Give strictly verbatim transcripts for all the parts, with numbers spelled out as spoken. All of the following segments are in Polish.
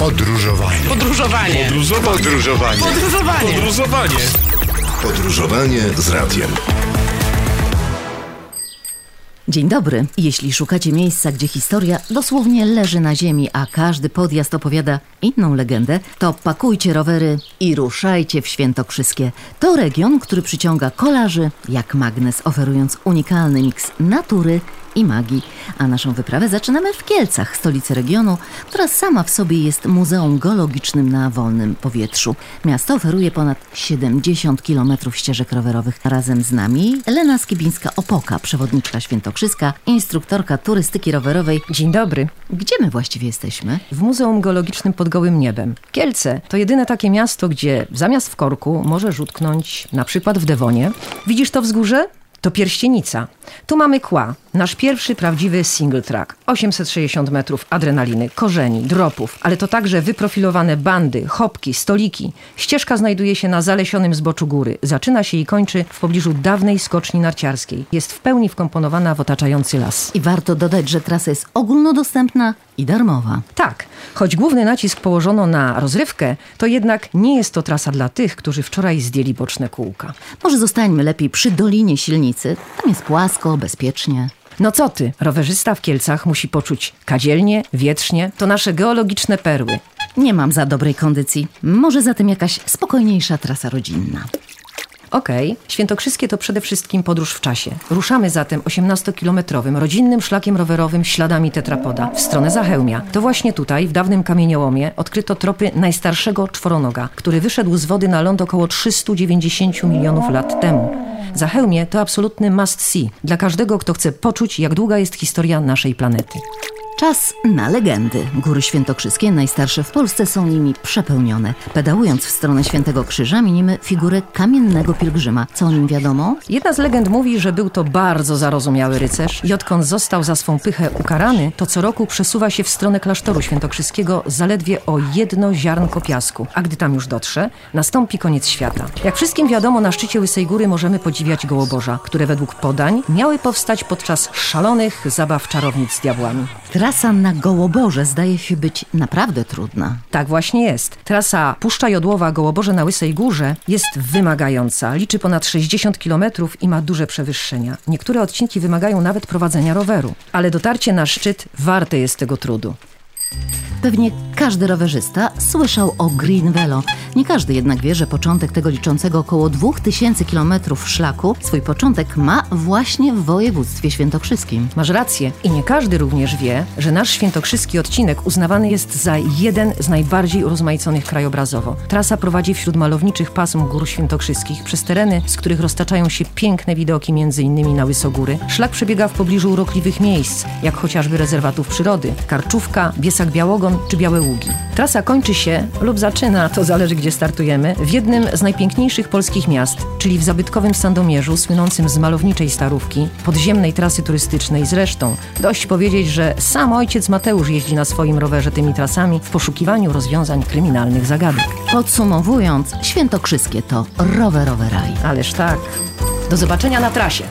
Podróżowanie. Podróżowanie. Podróżowanie. Podróżowanie. Podróżowanie. Podróżowanie z radiem. Dzień dobry. Jeśli szukacie miejsca, gdzie historia dosłownie leży na ziemi, a każdy podjazd opowiada inną legendę, to pakujcie rowery i ruszajcie w Świętokrzyskie. To region, który przyciąga kolarzy jak magnes, oferując unikalny miks natury i magii. A naszą wyprawę zaczynamy w Kielcach, stolicy regionu, która sama w sobie jest muzeum geologicznym na wolnym powietrzu. Miasto oferuje ponad siedemdziesiąt kilometrów ścieżek rowerowych. Razem z nami Elena Skibińska-Opoka, przewodniczka świętokrzyska, instruktorka turystyki rowerowej. Dzień dobry. Gdzie my właściwie jesteśmy? W Muzeum Geologicznym pod Gołym Niebem. Kielce to jedyne takie miasto, gdzie zamiast w korku możesz utknąć na przykład w Dewonie. Widzisz to wzgórze? To Pierścienica. Tu mamy kła. Nasz pierwszy prawdziwy single track. osiemset sześćdziesiąt metrów adrenaliny, korzeni, dropów, ale to także wyprofilowane bandy, chopki, stoliki. Ścieżka znajduje się na zalesionym zboczu góry. Zaczyna się i kończy w pobliżu dawnej skoczni narciarskiej. Jest w pełni wkomponowana w otaczający las. I warto dodać, że trasa jest ogólnodostępna i darmowa. Tak, choć główny nacisk położono na rozrywkę, to jednak nie jest to trasa dla tych, którzy wczoraj zdjęli boczne kółka. Może zostańmy lepiej przy Dolinie Silnicy. Tam jest płasko, bezpiecznie. No co ty, rowerzysta w Kielcach musi poczuć kadzielnie, wietrznie, to nasze geologiczne perły. Nie mam za dobrej kondycji. Może zatem jakaś spokojniejsza trasa rodzinna. Okej, okay. Świętokrzyskie to przede wszystkim podróż w czasie. Ruszamy zatem osiemnastokilometrowym rodzinnym szlakiem rowerowym śladami tetrapoda w stronę Zachełmia. To właśnie tutaj, w dawnym kamieniołomie, odkryto tropy najstarszego czworonoga, który wyszedł z wody na ląd około trzysta dziewięćdziesiąt milionów lat temu. Zachełmie to absolutny must see dla każdego, kto chce poczuć, jak długa jest historia naszej planety. Czas na legendy. Góry Świętokrzyskie, najstarsze w Polsce, są nimi przepełnione. Pedałując w stronę Świętego Krzyża, minimy figurę kamiennego pielgrzyma. Co o nim wiadomo? Jedna z legend mówi, że był to bardzo zarozumiały rycerz i odkąd został za swą pychę ukarany, to co roku przesuwa się w stronę klasztoru świętokrzyskiego zaledwie o jedno ziarnko piasku. A gdy tam już dotrze, nastąpi koniec świata. Jak wszystkim wiadomo, na szczycie Łysej Góry możemy podziwiać Gołoborza, które według podań miały powstać podczas szalonych zabaw czarownic z diabłami. Trasa na Gołoborze zdaje się być naprawdę trudna. Tak właśnie jest. Trasa Puszcza Jodłowa Gołoborze na Łysej Górze jest wymagająca. Liczy ponad sześćdziesiąt kilometrów i ma duże przewyższenia. Niektóre odcinki wymagają nawet prowadzenia roweru. Ale dotarcie na szczyt warte jest tego trudu. Pewnie każdy rowerzysta słyszał o Green Velo. Nie każdy jednak wie, że początek tego liczącego około dwóch tysięcy kilometrów szlaku swój początek ma właśnie w województwie świętokrzyskim. Masz rację. I nie każdy również wie, że nasz świętokrzyski odcinek uznawany jest za jeden z najbardziej urozmaiconych krajobrazowo. Trasa prowadzi wśród malowniczych pasm gór świętokrzyskich przez tereny, z których roztaczają się piękne widoki, między innymi na Łysogóry. Szlak przebiega w pobliżu urokliwych miejsc, jak chociażby rezerwatów przyrody, Karczówka, Biesak Białogon czy Białe Ługi. Trasa kończy się lub zaczyna, to zależy gdzie startujemy, w jednym z najpiękniejszych polskich miast, czyli w zabytkowym Sandomierzu, słynącym z malowniczej starówki, podziemnej trasy turystycznej. Zresztą dość powiedzieć, że sam ojciec Mateusz jeździ na swoim rowerze tymi trasami w poszukiwaniu rozwiązań kryminalnych zagadek. Podsumowując, Świętokrzyskie to rowerowy raj. Ależ tak. Do zobaczenia na trasie.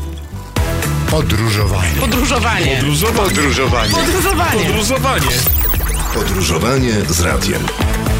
Podróżowanie. Podróżowanie. Podróżowanie. Podróżowanie. Podróżowanie. Podróżowanie z radiem.